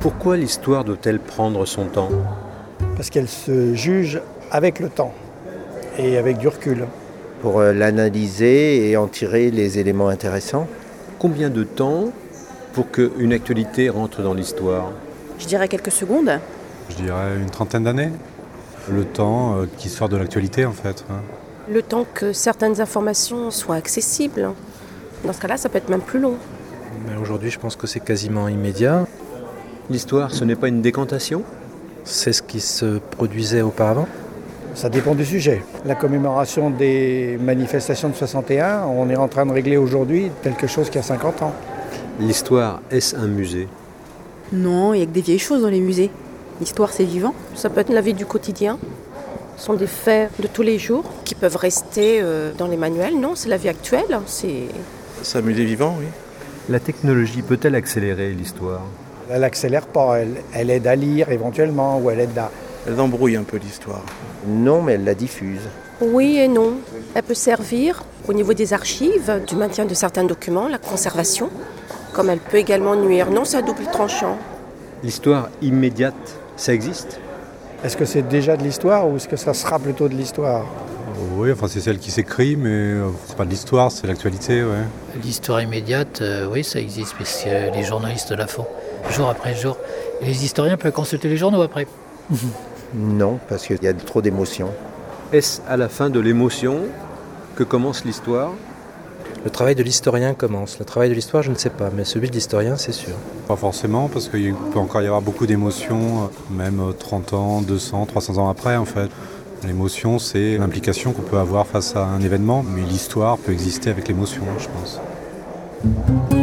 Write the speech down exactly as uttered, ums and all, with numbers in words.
Pourquoi l'histoire doit-elle prendre son temps ? Parce qu'elle se juge avec le temps et avec du recul. Pour euh, l'analyser et en tirer les éléments intéressants. Combien de temps pour qu'une actualité rentre dans l'histoire ? Je dirais quelques secondes. Je dirais une trentaine d'années. Le temps euh, qui sort de l'actualité en fait. Hein. Le temps que certaines informations soient accessibles. Dans ce cas-là, ça peut être même plus long. Mais aujourd'hui, je pense que c'est quasiment immédiat. L'histoire, ce n'est pas une décantation ? C'est ce qui se produisait auparavant. Ça dépend du sujet. La commémoration des manifestations de soixante et un, on est en train de régler aujourd'hui quelque chose qui a cinquante ans. L'histoire, est-ce un musée ? Non, il n'y a que des vieilles choses dans les musées. L'histoire, c'est vivant. Ça peut être la vie du quotidien. Ce sont des faits de tous les jours qui peuvent rester euh, dans les manuels. Non, c'est la vie actuelle. C'est... c'est un musée vivant, oui. La technologie peut-elle accélérer l'histoire ? Elle n'accélère pas, elle, elle aide à lire éventuellement, ou elle aide à... Elle embrouille un peu l'histoire. Non, mais elle la diffuse. Oui et non. Elle peut servir au niveau des archives, du maintien de certains documents, la conservation, comme elle peut également nuire. Non, c'est à double tranchant. L'histoire immédiate, ça existe ? Est-ce que c'est déjà de l'histoire ou est-ce que ça sera plutôt de l'histoire ? Oui, enfin c'est celle qui s'écrit, mais euh, c'est pas de l'histoire, c'est l'actualité, ouais. L'histoire immédiate, euh, oui, ça existe, puisque les journalistes la font, jour après jour. Et les historiens peuvent consulter les journaux après. Non, parce qu'il y a trop d'émotions. Est-ce à la fin de l'émotion que commence l'histoire ? Le travail de l'historien commence. Le travail de l'histoire, je ne sais pas, mais celui de l'historien, c'est sûr. Pas forcément, parce qu'il peut encore y avoir beaucoup d'émotions, même trente ans, deux cents, trois cents ans après en fait. L'émotion, c'est l'implication qu'on peut avoir face à un événement, mais l'histoire peut exister avec l'émotion, je pense.